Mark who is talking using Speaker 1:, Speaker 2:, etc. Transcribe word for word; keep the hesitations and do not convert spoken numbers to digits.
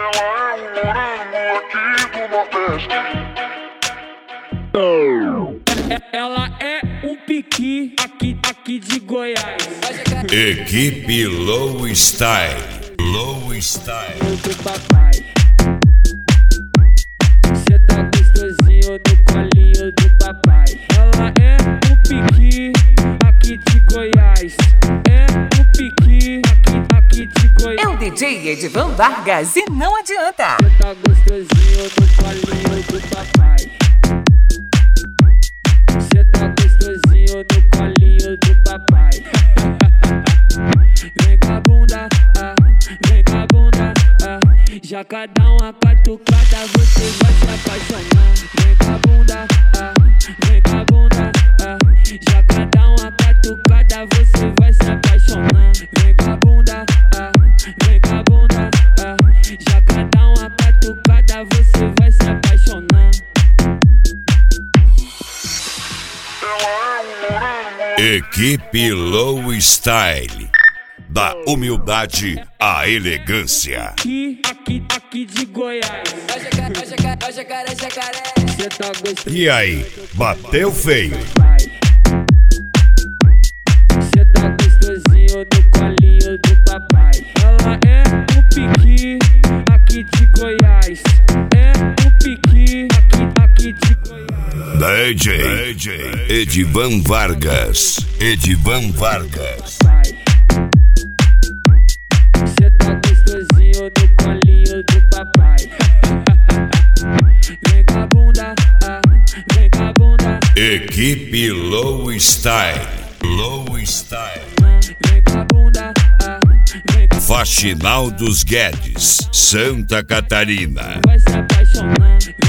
Speaker 1: Ela é um piqui aqui, aqui de Goiás.
Speaker 2: Equipe Low Style. Low Style.
Speaker 1: Do papai. Cê tá gostosinho no colinho do papai. Ela é um piqui aqui de Goiás. É um piqui aqui, aqui de Goiás.
Speaker 3: É o D J Edivan Vargas e não adianta.
Speaker 1: Cê tá gostosinho no colinho do papai. Cê tá gostosinho no colinho do papai. Vem com a bunda, ah, vem com a bunda, ah. Já cada uma catucada você vai se apaixonar. Vem com a bunda, ah, vem com a bunda, ah. Já cada uma catucada você vai se apaixonar. Vem com a bunda, ah, vem com a bunda, ah. Já cada uma catucada você vai se apaixonar.
Speaker 2: Equipe Low Style. Da humildade à elegância.
Speaker 1: Aqui, aqui, aqui de Goiás. Cê tá gostoso.
Speaker 2: E aí, bateu feio?
Speaker 1: Cê tá gostosinho no colinho do papai. Ela é um piqui aqui de Goiás. É um piqui aqui, aqui de Goiás.
Speaker 2: D J, D J Edivan Vargas. Edivan Vargas.
Speaker 1: Cê tá gostosinho no colinho do papai. Vem com a bunda, ah, vem com a bunda.
Speaker 2: Equipe Low Style. Low Style.
Speaker 1: Vem com a bunda, ah, vem com a...
Speaker 2: Faxinal dos Guedes, Santa Catarina.
Speaker 1: Vai se apaixonar.